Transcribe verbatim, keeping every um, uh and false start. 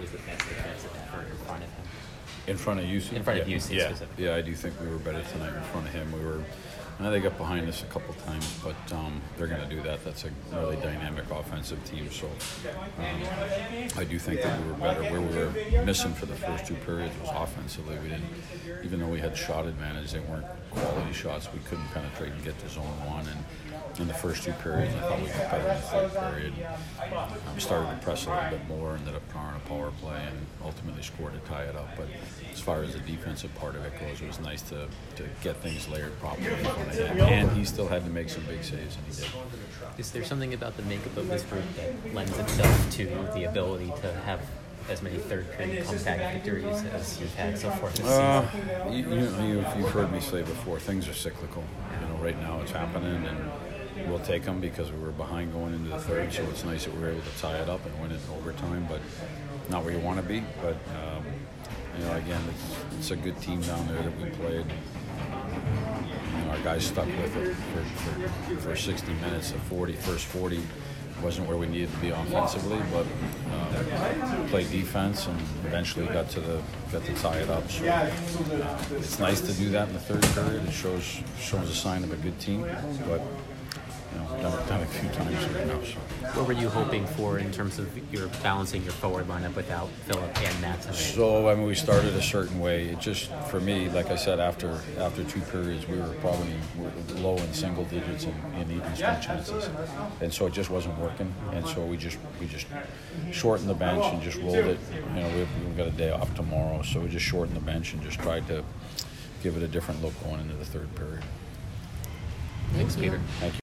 was the best defensive effort in front of him? In front of U C? In front of yeah. U C yeah. specifically. Yeah, I do think we were better tonight in front of him. We were, I know they got behind us a couple times, but um, they're going to do that. That's a really dynamic offensive team. So um, I do think that we were better. Where we were missing for the first two periods was offensively. We didn't, even though we had shot advantage, they weren't quality shots. We couldn't penetrate and get to zone one. And in the first two periods, I thought we got better in the third period. Um, started to press a little bit more, ended up drawing a power play, and ultimately scored to tie it up. But as far as the defensive part of it goes, it was nice to, to get things layered properly in front of him. And he still had to make some big saves, and he did. Is there something about the makeup of this group that lends itself to the ability to have as many third-period comeback victories as you've had so far this Uh, season? you, you, you've, you've heard me say before, things are cyclical. You know, right now it's happening, and we'll take them because we were behind going into the third, so it's nice that we were able to tie it up and win it in overtime, but not where you want to be. But, um, you know, again, it's, it's a good team down there that we played. You know, our guys stuck with it for, for, for sixty minutes. The forty, first forty wasn't where we needed to be offensively, but uh, played defense and eventually got to the got to tie it up. So uh, it's nice to do that in the third period. It shows shows a sign of a good team, but you know, done it, done it a few times right now. So. What were you hoping for in terms of your balancing your forward lineup without Philip and Matt tonight? So I mean, we started a certain way. It just, for me, like I said, after after two periods, we were probably low in single digits in, in even strength chances, and so it just wasn't working. And so we just we just shortened the bench and just rolled it. You know, we've, we've got a day off tomorrow, so we just shortened the bench and just tried to give it a different look going into the third period. Thanks, Peter. Thank you.